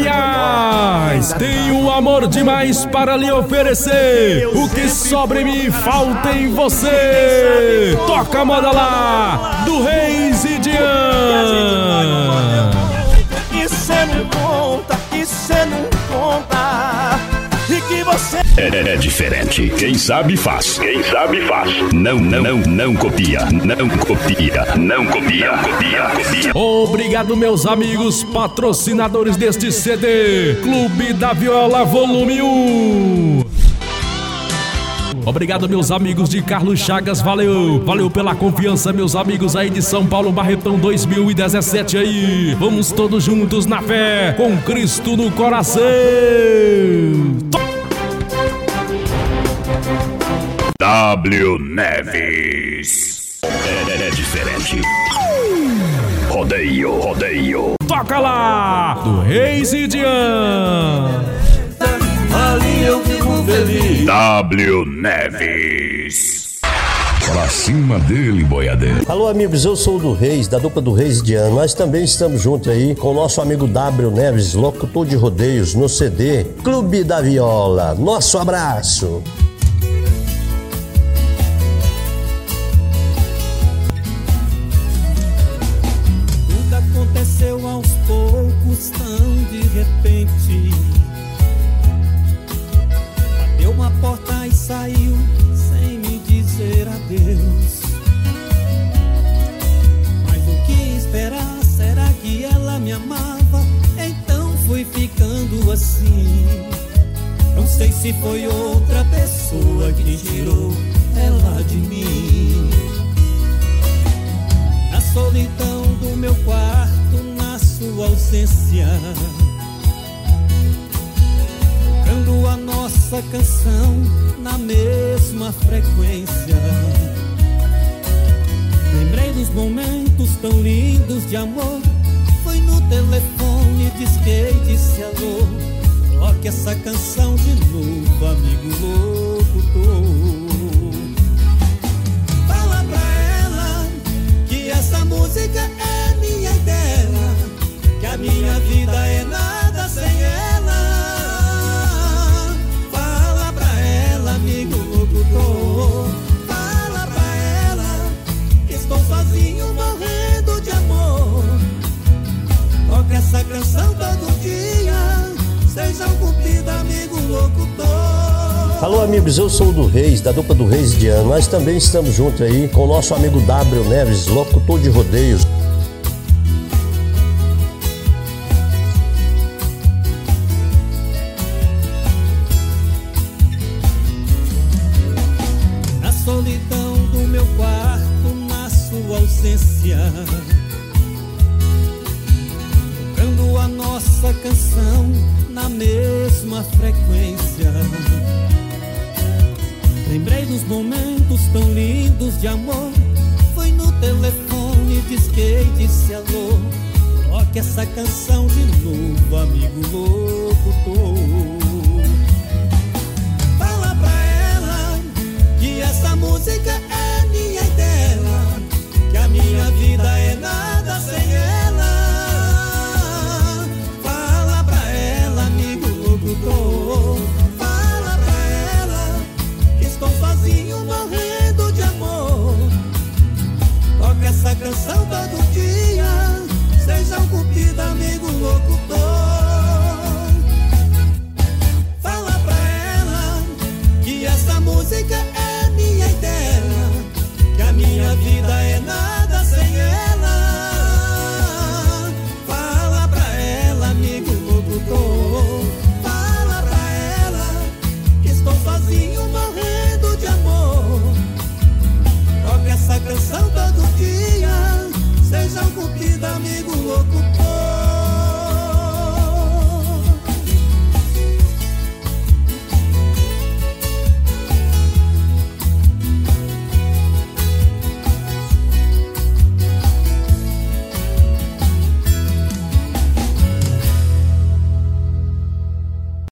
Goiás, tenho um amor demais para lhe oferecer. O que sobra em mim falta em você. Toca a moda lá, do Reis e Dian. E cê não conta, e cê não conta. E que você é diferente. Quem sabe faz. Quem sabe faz. Não copia. Não copia. Não copia. Copia. Obrigado, meus amigos patrocinadores deste CD, Clube da Viola Volume 1. Obrigado, meus amigos de Carlos Chagas, valeu pela confiança, meus amigos aí de São Paulo, Barretão 2017 aí. Vamos todos juntos na fé, com Cristo no coração. W Neves. É diferente. Rodeio. Toca lá, do Reis e Dian. ali eu fico feliz. W Neves. Pra cima dele, boiadeiro. Alô, amigos, eu sou o do Reis, da dupla do Reis e Dian. Nós também estamos juntos aí com o nosso amigo W Neves, locutor de rodeios, no CD Clube da Viola. Nosso abraço. Tudo aconteceu aos poucos, tão de repente. Bateu uma porta e saiu sem me dizer adeus. Mas o que esperar? Será que ela me amava? Então fui ficando assim. Não sei se foi outra pessoa que tirou ela de mim. Na solidão do meu quarto, na sua ausência, tocando a nossa canção na mesma frequência. Lembrei dos momentos tão lindos de amor. Fui no telefone, disquei, disse alô. Coloque essa canção de novo, amigo locutor. Fala pra ela que essa música é minha e dela, que a minha vida é nada sem ela. Fala pra ela, amigo locutor. Fala pra ela que estou sozinho morrendo de amor. Toque essa canção todo dia, seja cumprido, amigo locutor. Alô, amigos, eu sou o do Reis, da dupla do Reis e Dian. Nós também estamos juntos aí com o nosso amigo W Neves, locutor de rodeios. Na solidão do meu quarto, na sua ausência, tocando a nossa canção na mesma frequência. Lembrei dos momentos tão lindos de amor. Fui no telefone, disquei, disse alô. Coloque essa canção de novo, amigo locutor. Fala pra ela que essa música é minha e dela, que a minha vida